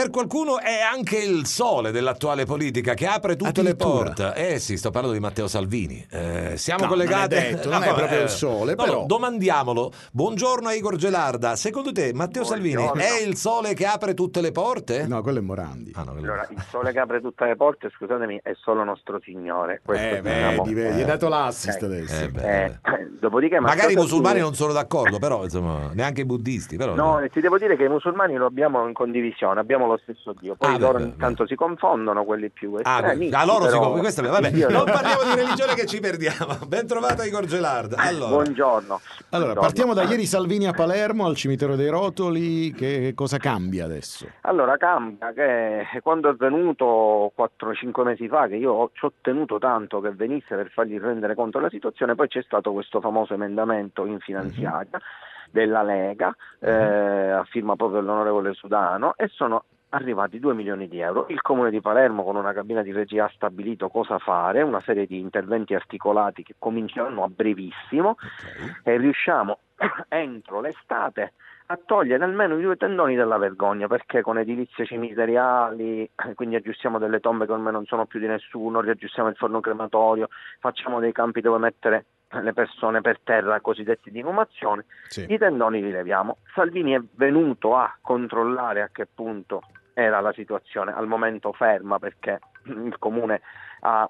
per qualcuno è anche il sole dell'attuale politica che apre tutte le porte. Sì, sto parlando di Matteo Salvini. Siamo collegati. Non è proprio il sole, però. Domandiamolo. Buongiorno a Igor Gelarda. Secondo te Matteo Salvini è il sole che apre tutte le porte? No, quello è Morandi. Allora, il sole che apre tutte le porte, scusatemi, è solo nostro Signore. Vedi, hai dato l'assist adesso. Dopodiché, magari i musulmani non sono d'accordo, però insomma, neanche i buddisti. Però, no, ti devo dire che i musulmani lo abbiamo in condivisione, abbiamo lo stesso Dio. Poi loro intanto si confondono, quelli più estremi. Non parliamo di religione che ci perdiamo. Ben trovata Igor Gelarda. Buongiorno. Allora, partiamo da ieri Salvini a Palermo, al cimitero dei Rotoli. Che cosa cambia adesso? Allora, cambia che quando è venuto 4-5 mesi fa, che io ci ho tenuto tanto che venisse per fargli rendere conto della situazione, poi c'è stato questo famoso emendamento in finanziaria della Lega, a firma proprio dell'onorevole Sudano, e sono arrivati 2 milioni di euro. Il Comune di Palermo con una cabina di regia ha stabilito cosa fare, una serie di interventi articolati che cominceranno a brevissimo, e riusciamo entro l'estate a togliere almeno i 2 tendoni della vergogna, perché con edilizie cimiteriali, quindi aggiustiamo delle tombe che ormai non sono più di nessuno, riaggiustiamo il forno crematorio, facciamo dei campi dove mettere le persone per terra, cosiddetti di inumazione, i tendoni li leviamo. Salvini è venuto a controllare a che punto era la situazione, al momento ferma, perché il Comune ha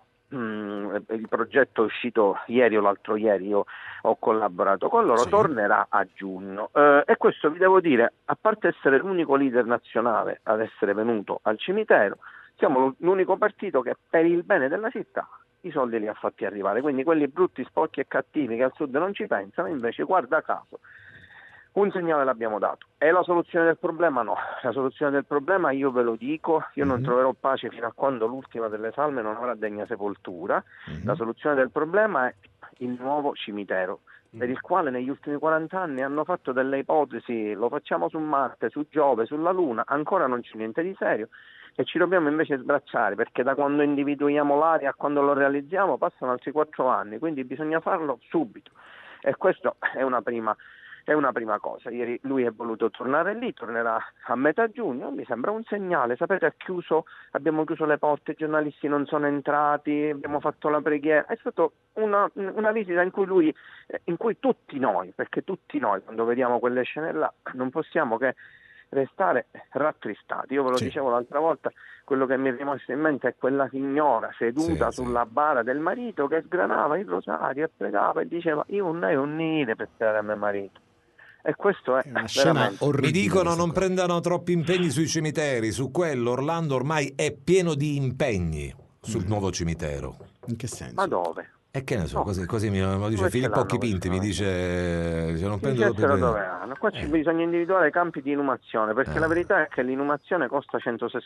il progetto è uscito ieri o l'altro ieri, io ho collaborato con loro, tornerà a giugno, e questo vi devo dire, a parte essere l'unico leader nazionale ad essere venuto al cimitero, siamo l'unico partito che per il bene della città i soldi li ha fatti arrivare, quindi quelli brutti, sporchi e cattivi che al sud non ci pensano, invece guarda caso un segnale l'abbiamo dato. È la soluzione del problema? No, la soluzione del problema, io ve lo dico, io non troverò pace fino a quando l'ultima delle salme non avrà degna sepoltura. La soluzione del problema è il nuovo cimitero, per il quale negli ultimi 40 anni hanno fatto delle ipotesi, lo facciamo su Marte, su Giove, sulla Luna, ancora non c'è niente di serio, e ci dobbiamo invece sbracciare, perché da quando individuiamo l'area a quando lo realizziamo passano altri 4 anni, quindi bisogna farlo subito, e questo è una prima cosa. Ieri lui è voluto tornare lì, tornerà a metà giugno, mi sembra un segnale. Sapete, abbiamo chiuso le porte, i giornalisti non sono entrati, abbiamo fatto la preghiera, è stata una visita in cui tutti noi, perché tutti noi quando vediamo quelle scene là non possiamo che restare rattristati. Io ve lo dicevo l'altra volta, quello che mi è rimasto in mente è quella signora seduta sulla bara del marito che sgranava il rosario e pregava e diceva: io non ho un niente per stare a mio marito. E questo è una scena orribile. Mi dicono non prendano troppi impegni sui cimiteri, su quello Orlando ormai è pieno di impegni sul nuovo cimitero. In che senso? Ma dove? E che ne so, così mi dice Filippo Pinti, mi dice non prendo dove hanno. Qua bisogna individuare campi di inumazione, perché la verità è che l'inumazione costa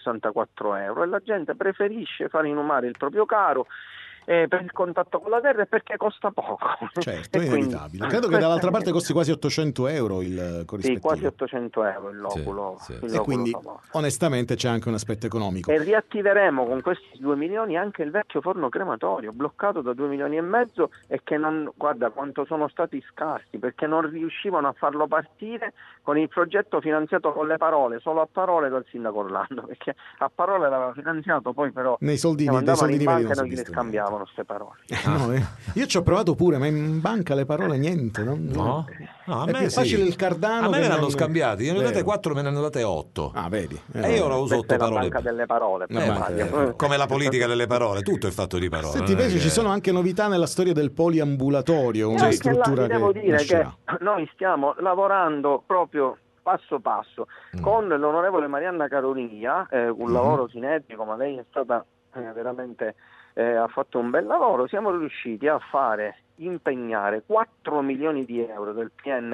164 euro e la gente preferisce far inumare il proprio caro per il contatto con la terra e perché costa poco. Certo, è inevitabile. Credo che dall'altra parte costi quasi 800 euro il corrispettivo. Sì, quasi 800 euro il loculo. E quindi onestamente c'è anche un aspetto economico. E riattiveremo con questi 2 milioni anche il vecchio forno crematorio, bloccato da 2 milioni e mezzo, e che non, guarda quanto sono stati scarsi, perché non riuscivano a farlo partire con il progetto finanziato con le parole, solo a parole dal sindaco Orlando, perché a parole l'aveva finanziato, poi però nei soldini, dei soldini veri non gli scambiavano queste parole. Io ci ho provato pure, ma in banca le parole niente. No, a è me più facile il cardano. A me me ne hanno scambiati, io ne ho date 4, me ne hanno date 8. Ah, vedi. E io lo uso 8 parole. La banca delle parole. Come la politica delle parole, tutto è fatto di parole. Senti, invece ci sono anche novità nella storia del poliambulatorio, una struttura devo dire che noi stiamo lavorando proprio passo passo con l'onorevole Marianna Caronia, un lavoro sinergico, ma lei è stata veramente ha fatto un bel lavoro. Siamo riusciti a impegnare 4 milioni di euro del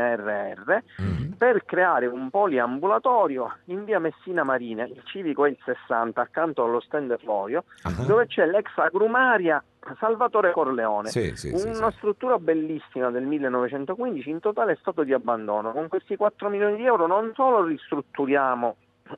PNRR per creare un poliambulatorio in via Messina Marina, il civico è il 60, accanto allo stand Florio, dove c'è l'ex agrumaria Salvatore Corleone, una struttura bellissima del 1915, in totale stato di abbandono. Con questi 4 milioni di euro non solo ristrutturiamo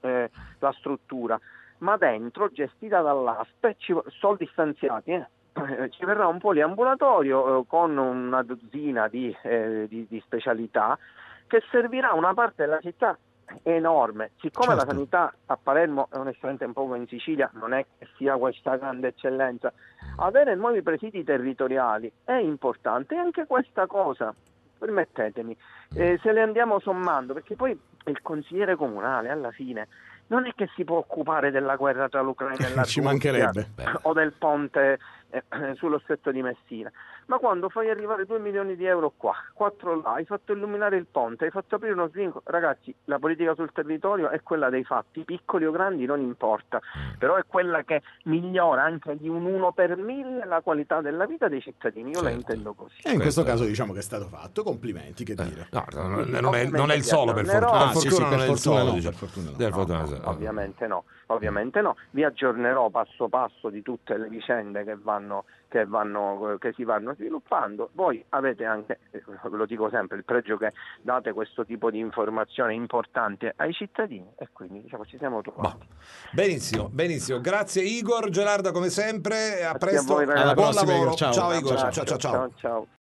la struttura, ma dentro, gestita dall'ASP, soldi stanziati, ci verrà un poliambulatorio con una dozzina di specialità che servirà una parte della città enorme. Siccome Certo. la sanità a Palermo e onestamente un po' come in Sicilia non è che sia questa grande eccellenza, avere nuovi presidi territoriali è importante, e anche questa cosa, permettetemi, se le andiamo sommando, perché poi il consigliere comunale alla fine non è che si può occupare della guerra tra l'Ucraina e la Ci Russia mancherebbe. o del ponte sullo stretto di Messina, ma quando fai arrivare 2 milioni di euro qua, 4 là, hai fatto illuminare il ponte, hai fatto aprire uno svincolo, ragazzi, la politica sul territorio è quella dei fatti, piccoli o grandi non importa, però è quella che migliora anche di un 1 per 1000 la qualità della vita dei cittadini, io la Certo. intendo così. E in questo Questo- caso diciamo che è stato fatto, complimenti, che dire. No, Sì, non è il solo, per ovviamente fortuna. vi Per Ah, sì, fortuna sì, non per è il fortuna solo. no, diciamo. per fortuna no. Per fortuna No, no. ovviamente no, vi aggiornerò passo passo di tutte le vicende che si vanno sviluppando. Voi avete anche, ve lo dico sempre, il pregio che date questo tipo di informazioni importanti ai cittadini, e quindi diciamo ci siamo trovati. Boh. Benissimo, benissimo. Grazie Igor, Gerarda come sempre, a Grazie a presto. voi, ragazzi. Alla Buon prossima, lavoro. Igor. Ciao. Ciao Un Igor, abbraccio. ciao. Ciao.